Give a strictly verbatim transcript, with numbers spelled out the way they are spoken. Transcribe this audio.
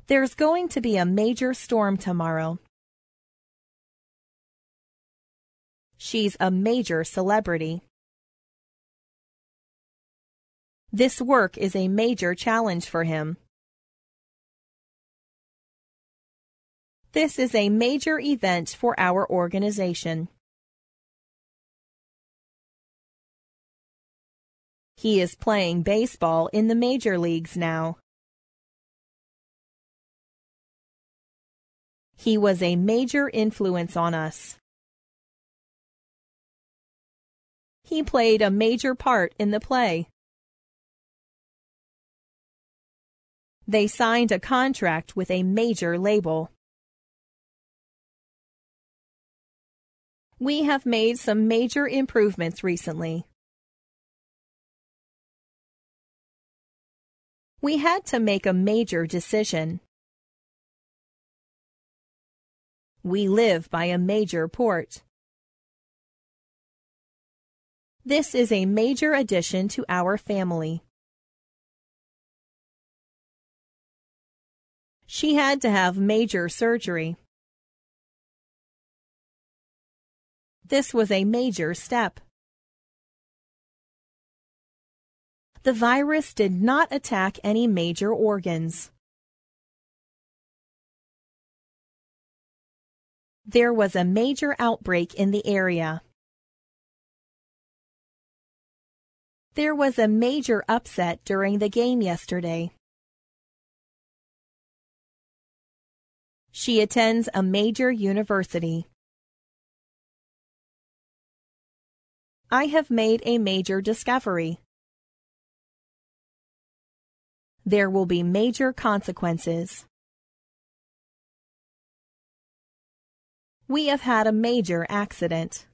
There's going to be a major storm tomorrow. She's a major celebrity. This work is a major challenge for him. This is a major event for our organization. He is playing baseball in the major leagues now. He was a major influence on us. He played a major part in the play. They signed a contract with a major label. We have made some major improvements recently. We had to make a major decision. We live by a major port. This is a major addition to our family. She had to have major surgery. This was a major step. The virus did not attack any major organs. There was a major outbreak in the area. There was a major upset during the game yesterday. She attends a major university. I have made a major discovery. There will be major consequences. We have had a major accident.